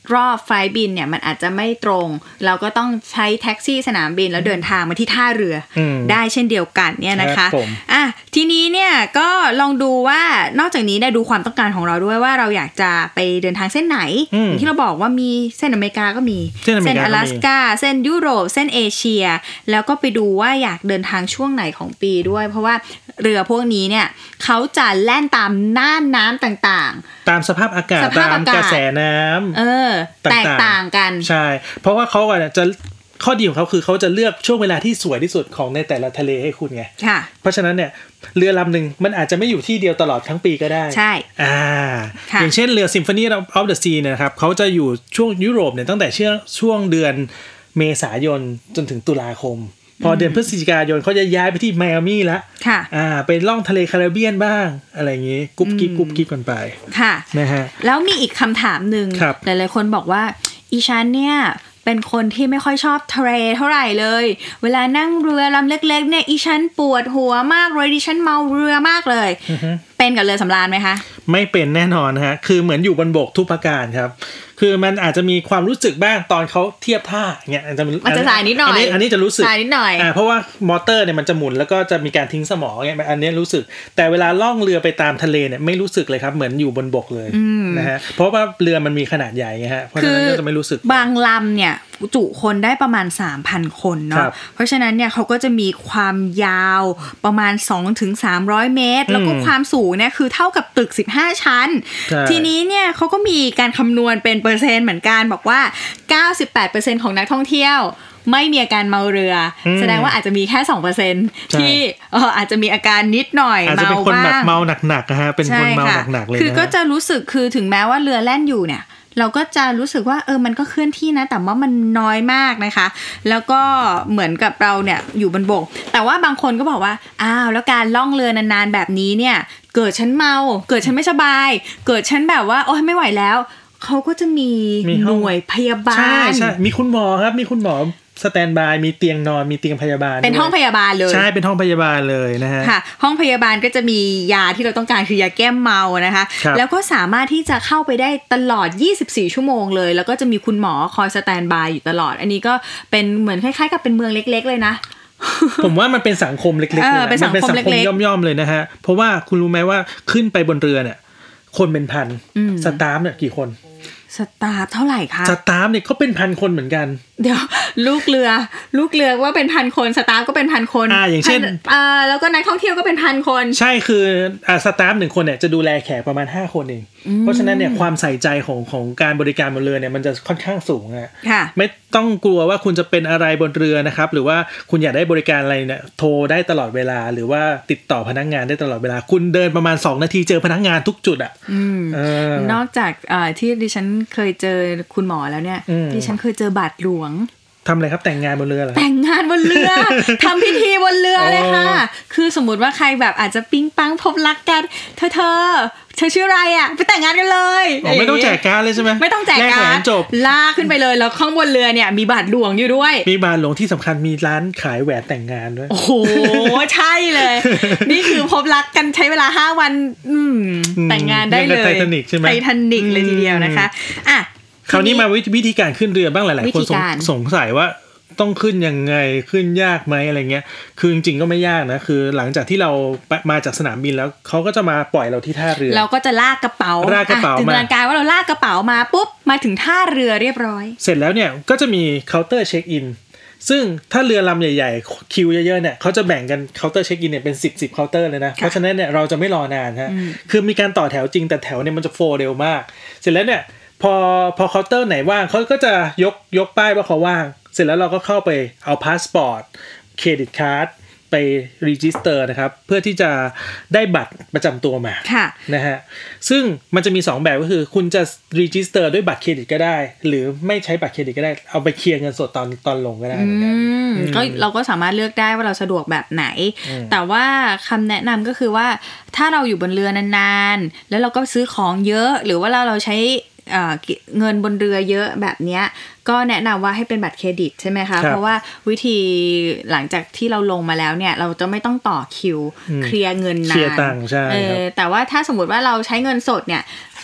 รอบไฟล์บินเนี่ยมันอาจจะไม่ตรงเราก็ต้องใช้แท็กซี่สนามบินแล้วเดินทางมาที่ท่าเรือได้เช่นเดียวกันเนี่ยนะคะอ่ะทีนี้เนี่ยก็ลองดูว่านอกจากนี้ได้ดูความต้องการของเราด้วยว่าเราอยากจะไปเดินทางเส้นไหนอย่างที่เราบอกว่ามีเส้นอเมริกาก็มีเส้นอลาสก้าเส้นยุโรปเส้นเอเชียแล้วก็ไปดูว่าอยากเดินทางช่วงไหนของปีด้วยเพราะว่าเรือพวกนี้เนี่ยเขาจะแล่นตามน่านน้ำต่างๆตามสภาพอากาศตามกระแสน้ำเออแตกต่างกันใช่เพราะว่าเขาอ่ะจะข้อดีของเขาคือเขาจะเลือกช่วงเวลาที่สวยที่สุดของในแต่ละทะเลให้คุณไงเพราะฉะนั้นเนี่ยเรือลำหนึ่งมันอาจจะไม่อยู่ที่เดียวตลอดทั้งปีก็ได้ใช่อ่าอย่างเช่นเรือ Symphony of the Sea เนี่ยครับเขาจะอยู่ช่วงยุโรปเนี่ยตั้งแต่ช่วงช่วงเดือนเมษายนจนถึงตุลาคมพอเดือนพฤศจิกายนเขาจะย้ายไปที่ไมอามี่แล้วค่ะอ่าไปล่องทะเลแคริบเบียนบ้างอะไรอย่างงี้กุ๊บกิ๊บกุ๊บกิ๊บกันไปค่ะนะฮะแล้วมีอีกคำถามนึงหลายๆคนบอกว่าอีฉันเนี่ยเป็นคนที่ไม่ค่อยชอบทะเลเท่าไหร่เลยเวลานั่งเรือลำเล็กๆเนี่ยอีฉันปวดหัวมากเลยดิฉันเมาเรือมากเลย เป็นกับเรือสำราญไหมคะไม่เป็นแน่นอนฮะคือเหมือนอยู่บนบกทุกประการครับคือมันอาจจะมีความรู้สึกบ้างตอนเขาเทียบท่าเงี้ยอาจจะมันจะสายนิดหน่อยอันนี้อันนี้จะรู้สึกสายนิดหน่อยอ่าเพราะว่ามอเตอร์เนี่ยมันจะหมุนแล้วก็จะมีการทิ้งสมอเงี้ยอันนี้รู้สึกแต่เวลาล่องเรือไปตามทะเลเนี่ยไม่รู้สึกเลยครับเหมือนอยู่บนบกเลยนะฮะเพราะว่าเรือมันมีขนาดใหญ่ไงฮะเพราะฉะนั้นก็จะไม่รู้สึกบางลำเนี่ยจุคนได้ประมาณ สามพัน คนเนาะเพราะฉะนั้นเนี่ยเขาก็จะมีความยาวประมาณ สองถึงสามร้อย เมตรแล้วก็ความสูงเนี่ยคือเท่ากับตึกสิบห้าชั้นทีนี้เนี่ยเขาก็มีการคำนวณเป็นเปอร์เซ็นต์เหมือนกันบอกว่า เก้าสิบแปดเปอร์เซ็นต์ ของนักท่องเที่ยวไม่มีอาการเมาเรือแสดงว่าอาจจะมีแค่ สองเปอร์เซ็นต์ ที่เอออาจจะมีอาการนิดหน่อยเมาบ้างอาจจะเป็นคนแบบเมาหนักๆนะฮะเป็นคนเมาหนักๆเลยนะคือก็จะรู้สึกคือถึงแม้ว่าเรือแล่นอยู่เนี่ยเราก็จะรู้สึกว่าเออมันก็เคลื่อนที่นะแต่ว่ามันน้อยมากนะคะแล้วก็เหมือนกับเราเนี่ยอยู่บนบกแต่ว่าบางคนก็บอกว่าอ้าวแล้วการล่องเรือนานๆแบบนี้เนี่ยเกิดฉันเมาเกิดฉันไม่สบายเกิดฉันแบบว่าโอ๊ยไม่ไหวแล้วเขาก็จะมีหน่วยพยาบาลใช่ใช่มีคุณหมอครับมีคุณหมอสแตนบายมีเตียงนอนมีเตียงพยาบาลเป็นห้องพยาบาลเลยใช่เป็นห้องพยาบาลเลยนะฮะค่ะห้องพยาบาลก็จะมียาที่เราต้องการคือยาแก้เมานะคะแล้วก็สามารถที่จะเข้าไปได้ตลอดยี่สิบสี่ชั่วโมงเลยแล้วก็จะมีคุณหมอคอยสแตนบายอยู่ตลอดอันนี้ก็เป็นเหมือนคล้ายๆกับเป็นเมืองเล็กๆเลยนะผมว่ามันเป็นสังคมเล็กๆเลยนะเป็นสังคมเล็กๆย่อมๆเลยนะฮะเพราะว่าคุณรู้ไหมว่าขึ้นไปบนเรือเนี่ยคนเป็นพันสตาฟเนี่ยกี่คนสตาฟเท่าไหร่คะสตาฟเนี่ยก็เป็นพันคนเหมือนกันเดี๋ยวลูกเรือลูกเรือว่าเป็นพันคนสตาฟก็เป็นพันคนอ่าอย่างเช่นอ่าแล้วก็นักท่องเที่ยวก็เป็นพันคนใช่คืออ่าสตาฟหนึ่งคนเนี่ยจะดูแลแขกประมาณห้าคนเองเพราะฉะนั้นเนี่ยความใส่ใจของของการบริการบนเรือเนี่ยมันจะค่อนข้างสูงอ่ะไม่ต้องกลัวว่าคุณจะเป็นอะไรบนเรือนะครับหรือว่าคุณอยากได้บริการอะไรเนี่ยโทรได้ตลอดเวลาหรือว่าติดต่อพนักงานได้ตลอดเวลาคุณเดินประมาณสองนาทีเจอพนักงานทุกจุดอ่ะนอกจากอ่าที่ดิฉันเคยเจอคุณหมอแล้วเนี่ยดิฉันเคยเจอบาทหลวงทำอะไรครับแต่งงานบนเรือเหรอแต่งงานบนเรือ ทำพิธีบนเรือเลยค่ะคือสมมุติว่าใครแบบอาจจะปิ๊งปังพบรักกันเธอเธอเธอชื่ออะไรอ่ะไปแต่งงานกันเลยไม่ต้องแจกการ์ดเลยใช่ไหมไม่ต้องแจกการ์ดลากขึ้นไปเลยแล้วข้างบนเรือเนี่ยมีบาทหลวงอยู่ด้วยมีบาทหลวงที่สำคัญมีร้านขายแหวนแต่งงานด้วยโอ้โหใช่เลยนี่คือพบรักกันใช้เวลาห้าวันแต่งงานได้เลยไททานิกใช่ไหมไททานิกเลยทีเดียวนะคะอ่ะคราวนี้มาวิธีการขึ้นเรือบ้างหลายๆคนสงสัยว่าต้องขึ้นยังไงขึ้นยากไหมอะไรเงี้ยคือจริงๆก็ไม่ยากนะคือหลังจากที่เรามาจากสนามบินแล้วเขาก็จะมาปล่อยเราที่ท่าเรือเราก็จะลากกระเป๋าลากกระเป๋ามาถึงการว่าเราลากกระเป๋ามาปุ๊บมาถึงท่าเรือเรียบร้อยเสร็จแล้วเนี่ยก็จะมีเคาน์เตอร์เช็คอินซึ่งถ้าเรือลำใหญ่ๆคิวเยอะๆเนี่ยเขาจะแบ่งกันเคาน์เตอร์เช็คอินเนี่ยเป็นสิบ สิบเคาน์เตอร์เลยนะเพราะฉะนั้นเนี่ยเราจะไม่รอนานฮะคือมีการต่อแถวจริงแต่แถวเนี่ยมันจะโฟล์เร็วมากเสร็จแล้วเนี่ยพอพอเคาน์เตอร์ไหนว่างเขาก็จะยกยกป้ายว่าเขาว่างเสร็จแล้วเราก็เข้าไปเอาพาสปอร์ตเครดิตการ์ดไปรีจิสเตอร์นะครับเพื่อที่จะได้บัตรประจำตัวมานะฮะซึ่งมันจะมีสองแบบก็คือคุณจะรีจิสเตอร์ด้วยบัตรเครดิตก็ได้หรือไม่ใช้บัตรเครดิตก็ได้เอาไปเคลียร์เงินสดตอนตอนลงก็ได้เหมือนกันก็เราก็สามารถเลือกได้ว่าเราสะดวกแบบไหนแต่ว่าคำแนะนำก็คือว่าถ้าเราอยู่บนเรือนานๆแล้วเราก็ซื้อของเยอะหรือว่าเราเราใช้เงินบนเรือเยอะแบบนี้ก็แนะนำว่าให้เป็นบัตรเครดิตใช่ไหมคะเพราะว่าวิธีหลังจากที่เราลงมาแล้วเนี่ยเราจะไม่ต้องต่อคิวเคลียร์เงินนานเคลียร์ตังค์ใช่แต่ว่าถ้าสมมติว่าเราใช้เงินสดเนี่ย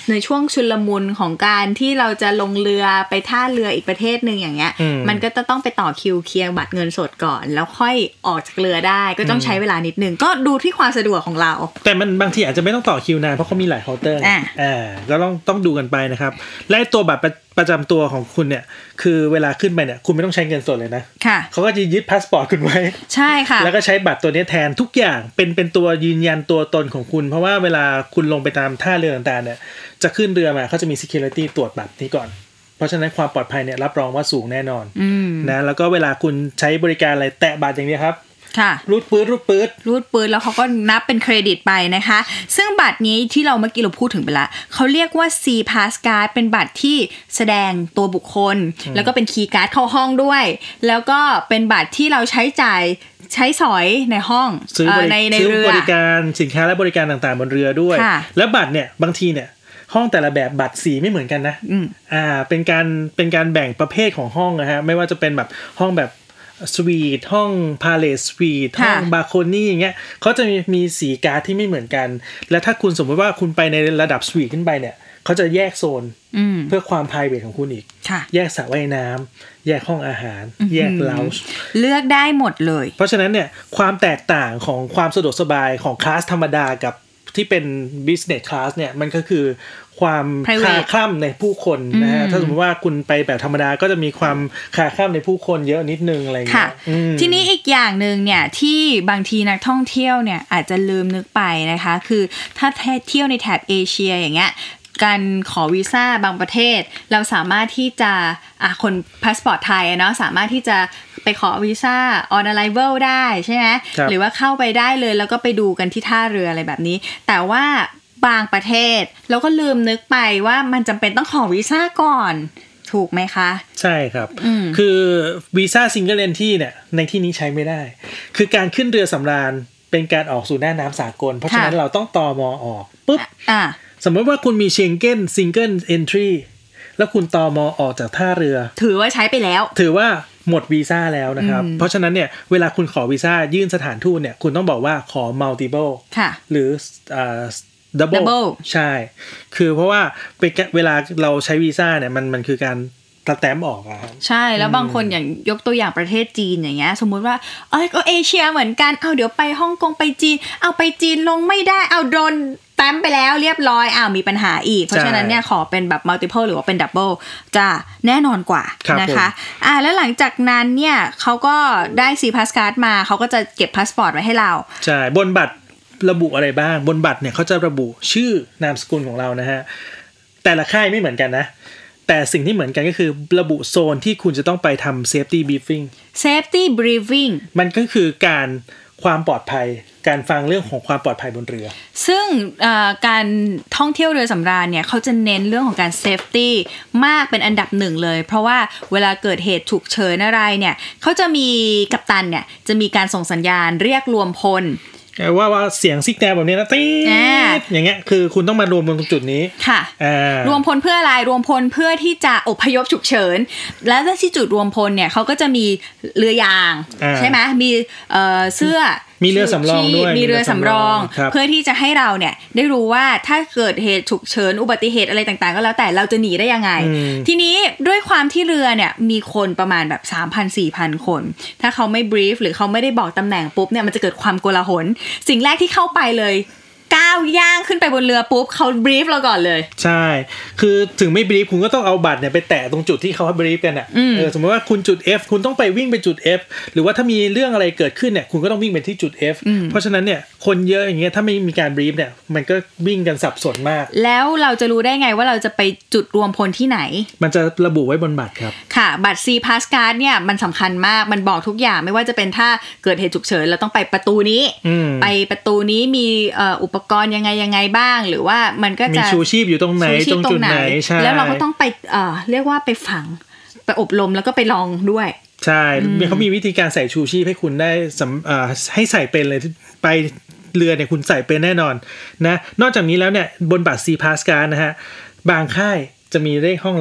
ในช่วงชุลมุนของการที่เราจะลงเรือไปท่าเรืออีกประเทศนึงอย่างเงี้ยมันก็จะต้องไปต่อคิวเคลียร์บัตรเงินสดก่อนแล้วค่อยออกจากเรือได้ก็ต้องใช้เวลานิดนึงก็ดูที่ความสะดวกของเราแต่มันบางทีอาจจะไม่ต้องต่อคิวนานเพราะเขามีหลายเคาน์เตอร์อ่าก็ต้องต้องดูกันไปนะครับและตัวบัตรประจำตัวของคุณเนี่ยคือเวลาขึ้นไปเนี่ยคุณไม่ต้องใช้เงินสดเลยนะค่ะเขาก็จะยึดพาสปอร์ตคุณไว้ใช่ค่ะแล้วก็ใช้บัตรตัวนี้แทนทุกอย่างเป็นเป็นตัวยืนยันตัวตนของคุณเพราะว่าเวลาคุณลงไปตามท่าเรือต่างๆเนี่ยจะขึ้นเรือมาเขาจะมี security ตรวจบัตรนี้ก่อนเพราะฉะนั้นความปลอดภัยเนี่ยรับรองว่าสูงแน่นอนนะแล้วก็เวลาคุณใช้บริการอะไรแตะบัตรอย่างนี้ครับค่ะรูดปื๊ดรูดปื๊ดรูดปื๊ดแล้วเขาก็นับเป็นเครดิตไปนะคะซึ่งบัตรนี้ที่เราเมื่อกี้เราพูดถึงไปละเขาเรียกว่า C Pass Card เป็นบัตรที่แสดงตัวบุคคลแล้วก็เป็นคีย์การ์ดเข้าห้องด้วยแล้วก็เป็นบัตรที่เราใช้จ่ายใช้สอยในห้องซื้อบริซื้อบริการสินค้าและบริการต่างๆบนเรือด้วยแล้วบัตรเนี่ยบางทีเนี่ยห้องแต่ละแบบบัตรสีไม่เหมือนกันนะอ่าเป็นการเป็นการแบ่งประเภทของห้องนะฮะไม่ว่าจะเป็นแบบห้องแบบสวีทห้องพาเลสสวีทห้องบาโคนี่อย่างเงี้ยเขาจะมีมีสีการ์ดที่ไม่เหมือนกันและถ้าคุณสมมติว่าคุณไปในระดับสวีทขึ้นไปเนี่ยเขาจะแยกโซนเพื่อความ private ของคุณอีกแยกสระว่ายน้ำแยกห้องอาหารแยกเลาจ์เลือกได้หมดเลยเพราะฉะนั้นเนี่ยความแตกต่างของความสะดวกสบายของคลาสธรรมดากับที่เป็น business class เนี่ยมันก็คือความคาคล่ำในผู้คนนะฮะถ้าสมมติว่าคุณไปแบบธรรมดาก็จะมีความคาคล่ำในผู้คนเยอะนิดนึงอะไรอย่างเงี้ยทีนี้อีกอย่างนึงเนี่ยที่บางทีนักท่องเที่ยวเนี่ยอาจจะลืมนึกไปนะคะคือถ้าเที่ยวในแถบเอเชียอย่างเงี้ยการขอวีซ่าบางประเทศเราสามารถที่จะอ่ะคนพาสปอร์ตไทยเนาะสามารถที่จะไปขอวีซ่า on arrival ได้ใช่ไหมหรือว่าเข้าไปได้เลยแล้วก็ไปดูกันที่ท่าเรืออะไรแบบนี้แต่ว่าบางประเทศเราก็ลืมนึกไปว่ามันจำเป็นต้องขอวีซ่าก่อนถูกไหมคะใช่ครับคือวีซ่าซิงเกิลเอนทรีเนี่ยในที่นี้ใช้ไม่ได้คือการขึ้นเรือสำราญเป็นการออกสู่หน้าน้ำสากลเพราะฉะนั้นเราต้องตม.ออกปุ๊บสมมติว่าคุณมีเชงเก้นซิงเกิลเอนทรีแล้วคุณตม.ออกจากท่าเรือถือว่าใช้ไปแล้วถือว่าหมดวีซ่าแล้วนะครับเพราะฉะนั้นเนี่ยเวลาคุณขอวีซ่ายื่นสถานทูตเนี่ยคุณต้องบอกว่าขอ multiple หรืออ่าdouble ใช่คือเพราะว่าเป็นเวลาเราใช้วีซ่าเนี่ยมันมันคือการตัดแต้มออกอะครับใช่แล้วบางคนอย่างยกตัวอย่างประเทศจีนอย่างเงี้ยสมมุติว่าเอ้ยก็เอเชียเหมือนกันเอาเดี๋ยวไปฮ่องกงไปจีนเอาไปจีนลงไม่ได้เอาโดนแต้มไปแล้วเรียบร้อยอ้าวมีปัญหาอีกเพราะฉะนั้นเนี่ยขอเป็นแบบ multiple หรือว่าเป็น double จะแน่นอนกว่านะคะอ่าแล้วหลังจากนั้นเนี่ยเขาก็ได้ C Pass Card มาเขาก็จะเก็บพาสปอร์ตไว้ให้เราใช่บนบัตรระบุอะไรบ้างบนบัตรเนี่ยเขาจะระบุชื่อนามสกุลของเรานะฮะแต่ละค่ายไม่เหมือนกันนะแต่สิ่งที่เหมือนกันก็คือระบุโซนที่คุณจะต้องไปทำ safety briefing safety briefing มันก็คือการความปลอดภัยการฟังเรื่องของความปลอดภัยบนเรือซึ่งการท่องเที่ยวเรือสำราญเนี่ยเขาจะเน้นเรื่องของการ safety มากเป็นอันดับหนึ่งเลยเพราะว่าเวลาเกิดเหตุฉุกเฉินอะไรเนี่ยเขาจะมีกัปตันเนี่ยจะมีการส่งสัญญาณเรียกรวมพลว่าว่าเสียงซิกแนลแบบนี้นะตี๊ดอย่างเงี้ยคือคุณต้องมารวมตรงจุดนี้ค่ะรวมพลเพื่ออะไรรวมพลเพื่อที่จะอพยพฉุกเฉินและที่จุดรวมพลเนี่ยเขาก็จะมีเรือยางใช่ไหมมีเสื้อมีเรือสำรองด้วยมีเรือสำรองเพื่อที่จะให้เราเนี่ยได้รู้ว่าถ้าเกิดเหตุฉุกเฉินอุบัติเหตุอะไรต่างๆก็แล้วแต่เราจะหนีได้ยังไงทีนี้ด้วยความที่เรือเนี่ยมีคนประมาณแบบ สามพัน สี่พัน คนถ้าเขาไม่บรีฟหรือเขาไม่ได้บอกตำแหน่งปุ๊บเนี่ยมันจะเกิดความโกลาหลสิ่งแรกที่เข้าไปเลยก้าวย่างขึ้นไปบนเรือปุ๊บเขาบรีฟเราก่อนเลยใช่คือถึงไม่บรีฟคุณก็ต้องเอาบัตรเนี่ยไปแตะตรงจุดที่เขาให้บรีฟกันอ่ะเออสมมติว่าคุณจุด F คุณต้องไปวิ่งไปจุด F หรือว่าถ้ามีเรื่องอะไรเกิดขึ้นเนี่ยคุณก็ต้องวิ่งไปที่จุด F เพราะฉะนั้นเนี่ยคนเยอะอย่างเงี้ยถ้าไม่มีการบรีฟเนี่ยมันก็วิ่งกันสับสนมากแล้วเราจะรู้ได้ไงว่าเราจะไปจุดรวมพลที่ไหนมันจะระบุไว้บนบัตรครับค่ะบัตร C Pass Card เนี่ยมันสำคัญมากมันบอกทุกอย่างไม่ว่าจะเป็นถ้าเกิดเหตุฉุกเฉินเราต้องไปประตูนี้ไปประตูนี้มีอุปกรณ์ยังไงยังไงบ้างหรือว่ามันก็จะมีชูชีพอยู่ตรงไหนตรงจุดไหนใช่แล้วเราก็ต้องไปเอ่อเรียกว่าไปฝังไปอบรมแล้วก็ไปลองด้วยใช่เขามีวิธีการใส่ชูชีพให้คุณได้ให้ใส่เป็นเลยไปเรือเนี่ยคุณใส่เป็นแน่นอนนะนอกจากนี้แล้วเนี่ยบนบัตร C Pass Card นะฮะบางค่ายจะมีเลขห้องระบุ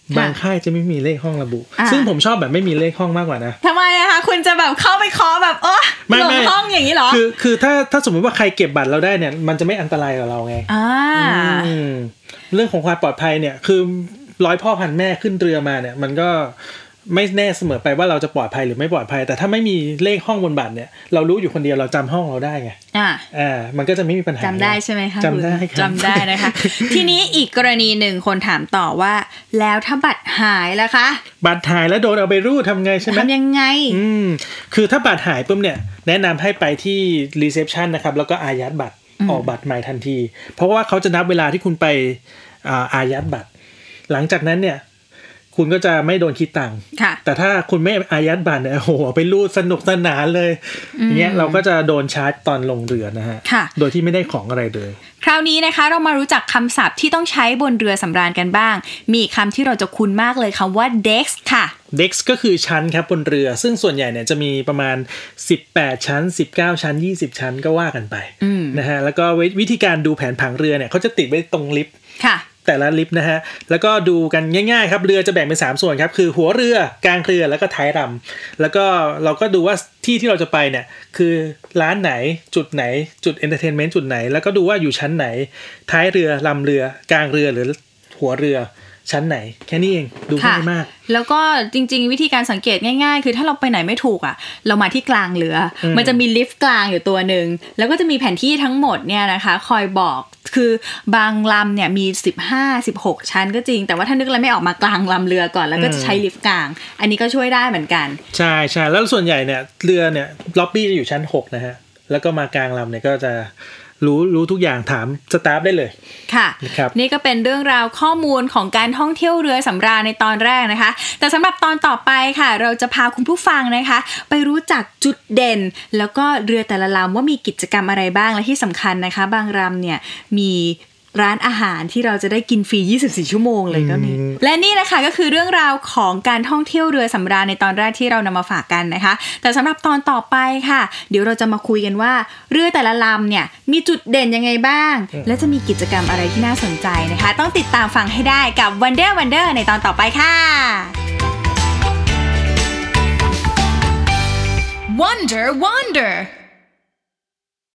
บางค่ายจะไม่มีเลขห้องระบุซึ่งผมชอบแบบไม่มีเลขห้องมากกว่านะทำไมอะคะคุณจะแบบเข้าไปเคาะแบบเออหลงห้องอย่างนี้เหรอคือคือถ้าถ้าสมมติว่าใครเก็บบัตรเราได้เนี่ยมันจะไม่อันตรายกับเราไงอ่าเรื่องของความปลอดภัยเนี่ยคือร้อยพ่อพันแม่ขึ้นเรือมาเนี่ยมันก็ไม่แน่เสมอไปว่าเราจะปลอดภัยหรือไม่ปลอดภัยแต่ถ้าไม่มีเลขห้องบนบัตรเนี่ยเรารู้อยู่คนเดียวเราจำห้องเราได้ไงอ่าอ่ามันก็จะไม่มีปัญหาจำได้ใช่ไหมคะจำได้จำได้นะคะ ทีนี้อีกกรณีหนึ่งคนถามต่อว่าแล้วถ้าบัตรหายล่ะคะบัตรหายแล้วโดนเอาไปรูดทำไงใช่ไหมทำยังไงอืมคือถ้าบัตรหายปุ๊บเนี่ยแนะนำให้ไปที่รีเซพชันนะครับแล้วก็อายัดบัตรออกบัตรใหม่ทันทีเพราะว่าเขาจะนับเวลาที่คุณไปอายัดบัตรหลังจากนั้นเนี่ยคุณก็จะไม่โดนคิดตังค์แต่ถ้าคุณไม่อายัดบัตรเนี่ยโอ้โหไปรูดสนุกสนานเลยอย่างเงี้ยเราก็จะโดนชาร์จตอนลงเรือนะฮะโดยที่ไม่ได้ของอะไรเลยคราวนี้นะคะเรามารู้จักคำศัพท์ที่ต้องใช้บนเรือสำราญกันบ้างมีคำที่เราจะคุ้นมากเลยคำว่า deck ค่ะ deck ก็คือชั้นครับบนเรือซึ่งส่วนใหญ่เนี่ยจะมีประมาณสิบแปดชั้นสิบเก้าชั้นยี่สิบชั้นก็ว่ากันไปนะฮะแล้วก็วิธีการดูแผนผังเรือเนี่ยเขาจะติดไว้ตรงลิฟต์ค่ะแต่ละลิฟต์นะฮะแล้วก็ดูกันง่ายๆครับเรือจะแบ่งเป็นสามส่วนครับคือหัวเรือกลางเรือแล้วก็ท้ายลำแล้วก็เราก็ดูว่าที่ที่เราจะไปเนี่ยคือร้านไหนจุดไหนจุดเอนเตอร์เทนเมนต์จุดไหนแล้วก็ดูว่าอยู่ชั้นไหนท้ายเรือลำเรือกลางเรือหรือหัวเรือชั้นไหนแค่นี้เองดูง่ายมากแล้วก็จริงๆวิธีการสังเกตง่ายๆคือถ้าเราไปไหนไม่ถูกอ่ะเรามาที่กลางเรือมันจะมีลิฟต์กลางอยู่ตัวนึงแล้วก็จะมีแผนที่ทั้งหมดเนี่ยนะคะคอยบอกคือบางลำเนี่ยมีสิบห้า สิบหกชั้นก็จริงแต่ว่าถ้านึกอะไรไม่ออกมากลางลำเรือก่อนแล้วก็จะใช้ลิฟต์กลางอันนี้ก็ช่วยได้เหมือนกันใช่ๆแล้วส่วนใหญ่เนี่ยเรือเนี่ยล็อบบี้จะอยู่ชั้นหกนะฮะแล้วก็มากลางลำเนี่ยก็จะรู้รู้ทุกอย่างถามสตาฟได้เลยค่ะนี่ก็เป็นเรื่องราวข้อมูลของการท่องเที่ยวเรือสำราญในตอนแรกนะคะแต่สำหรับตอนต่อไปค่ะเราจะพาคุณผู้ฟังนะคะไปรู้จักจุดเด่นแล้วก็เรือแต่ละลำว่ามีกิจกรรมอะไรบ้างและที่สำคัญนะคะบางลำเนี่ยมีร้านอาหารที่เราจะได้กินฟรียี่สิบสี่ชั่วโมงเลยก็มีและนี่นะคะก็คือเรื่องราวของการท่องเที่ยวเรือสำราญในตอนแรกที่เรานำมาฝากกันนะคะแต่สำหรับตอนต่อไปค่ะเดี๋ยวเราจะมาคุยกันว่าเรือแต่ละลำเนี่ยมีจุดเด่นยังไงบ้างและจะมีกิจกรรมอะไรที่น่าสนใจนะคะต้องติดตามฟังให้ได้กับ Wonder Wonder ในตอนต่อไปค่ะ Wonder Wonder